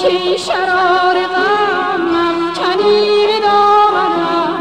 که شرار غم افکنی به دامنم.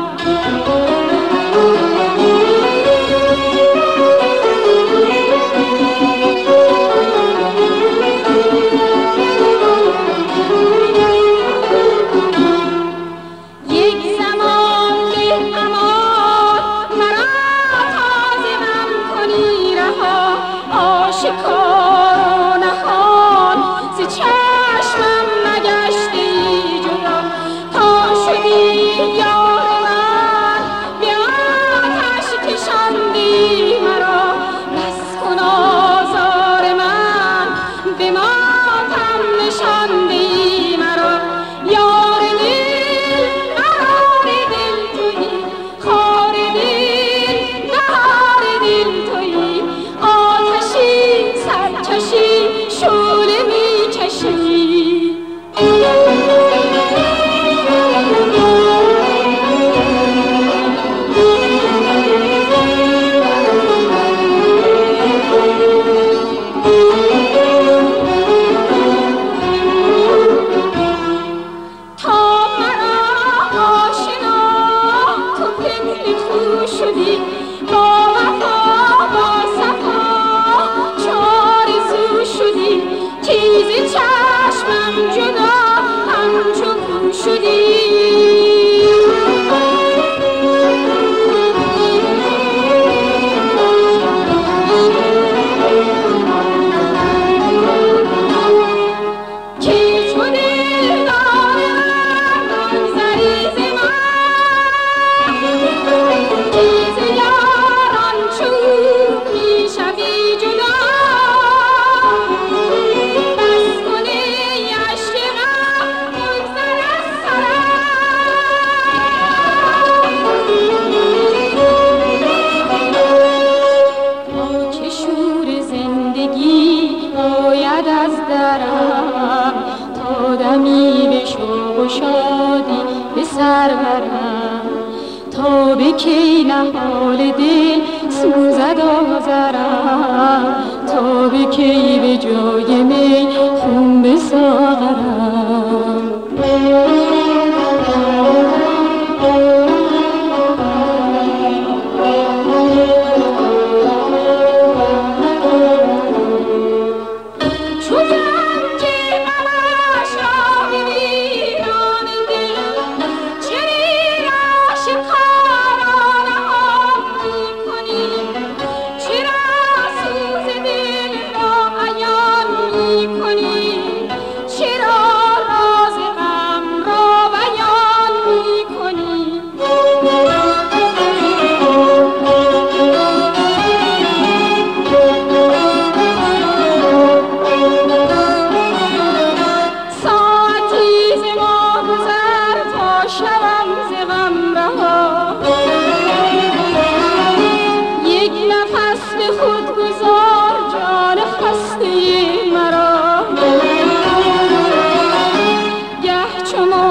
یک زمان به امان مرا تازه غم کنی رها، آشکار و نهان ز چشمم نگشتی جدا. تا شدی یار من به آتش کشاندی مرا، بس کن آزار من به ماتم نشاندی مرا. یار دل قرار دل تویی، خار دل بهار دل تویی، آتشی سرکشی شعله میکشی. تا مرا آشنا تو پنهی تو شدی، با وفا با صفا چو آرزو شدی. تیز چشمم جدا همچو مو شدی. که چو دلدار من بگذری ز من، که ز یاران چون میشوی جدا. بس کن ای اشک غم بگذر از سرم. تا که شور زندگی آید از درم، تا دمی به شوق و شادی به سر برم. تا به کی نهال دل سوزد آزرم، تا به کی به جای می خون به ساغرم. چو گنج غمش را ببینان دل، چرا آشکارا نهان میکنی؟ چرا سوز دل را عیان میکنی؟ چرا راز غم را بیان میکنی؟ ساعتی ز ما گذر تا شوم ز غم رها، یک نفس به خود گذار جان خسته مرا. گه چو